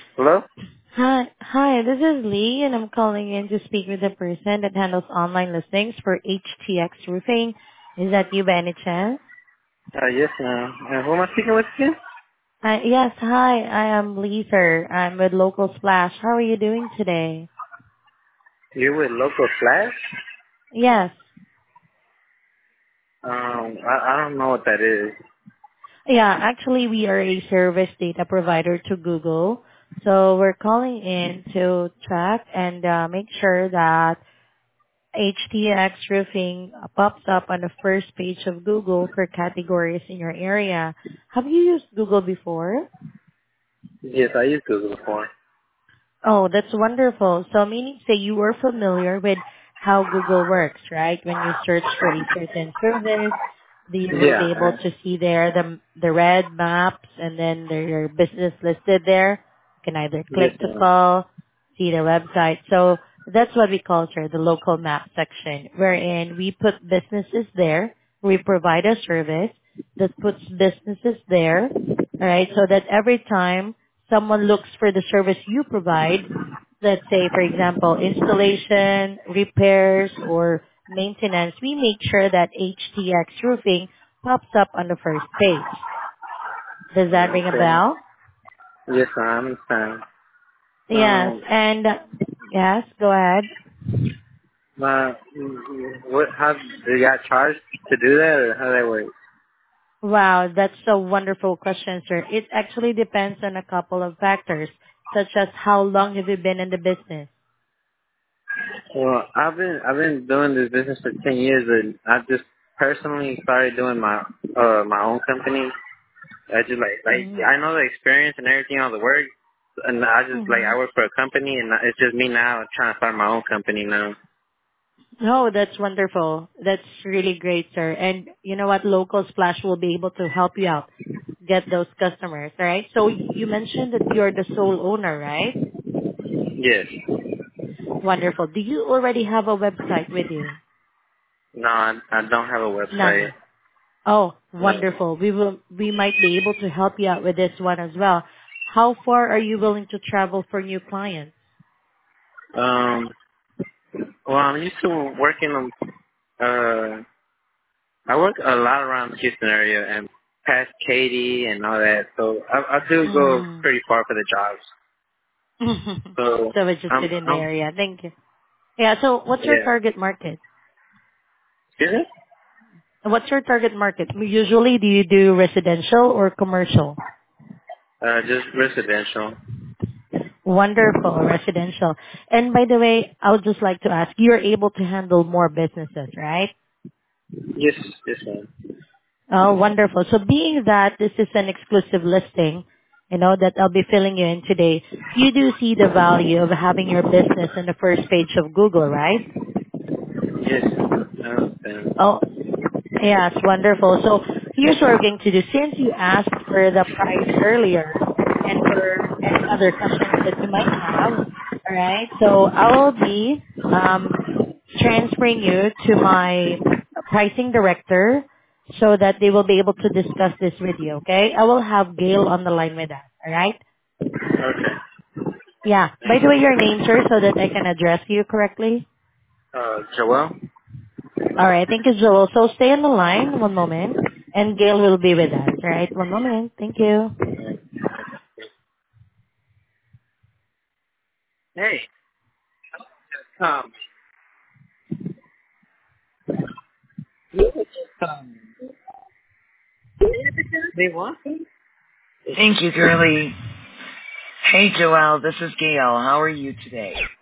Hello? Hi, this is Lee, and I'm calling in to speak with the person that handles online listings for HTX Roofing. Is that you by any chance? Yes, ma'am. Who am I speaking with again? Yes, hi, I am Lee, sir. I'm with Local Splash. How are you doing today? You're with Local Flash? Yes. I don't know what that is. Yeah, actually, we are a service data provider to Google. So we're calling in to track and make sure that HTX Roofing pops up on the first page of Google for categories in your area. Have you used Google before? Yes, I used Google before. Oh, that's wonderful. So meaning say you are familiar with how Google works, right? When you search for a certain service, you will Yeah. be able to see there the red maps and then your business listed there. You can either Yes, click to ma'am. call, see the website. So that's what we call, sir, the local map section, wherein we put businesses there. We provide a service that puts businesses there, all right, so that every time someone looks for the service you provide, let's say, for example, installation, repairs, or maintenance, we make sure that HTX Roofing pops up on the first page. Does that ring a Okay. bell? Yes, ma'am. I understand. Yes, and yes, go ahead. My, how, do you got charged to do that, or how that work? Wow, that's a wonderful question, sir. It actually depends on a couple of factors, such as how long have you been in the business? Well, I've been doing this business for 10 years, and I just personally started doing my own company. I just like I Mm-hmm. know the experience and everything on the work, and I just I work for a company, and it's just me now trying to start my own company now. No, that's wonderful. That's really great, sir. And you know what? Local Splash will be able to help you out, get those customers, all right? So you mentioned that you're the sole owner, right? Yes. Wonderful. Do you already have a website with you? No, I don't have a website. None. Oh, No. wonderful. We might be able to help you out with this one as well. How far are you willing to travel for new clients? Well, I'm used to working on. I work a lot around the Houston area and past Katy and all that, so I do go Mm. pretty far for the jobs. So So interested in the I'm area. Thank you. Yeah, so what's your yeah. target market? Excuse me? What's your target market? Usually, do you do residential or commercial? Just residential. Wonderful, residential. And by the way, I would just like to ask, you're able to handle more businesses, right? Yes, yes, ma'am. Oh, wonderful. So being that this is an exclusive listing, that I'll be filling you in today, you do see the value of having your business in the first page of Google, right? Yes, I understand. Oh, yes, wonderful. So here's what we're going to do. Since you asked for the price earlier and for any other questions that you might have, all right, so I will be transferring you to my pricing director so that they will be able to discuss this with you, okay? I will have Gail on the line with us, all right? Okay. Yeah. By the way, your name, sir, so that I can address you correctly. Joel? All right. Thank you, Joel. So stay on the line one moment, and Gail will be with us. All right. One moment. Thank you. Hey, um, they want? Thank you, girlie. Hey, Joelle, this is Gail. How are you today?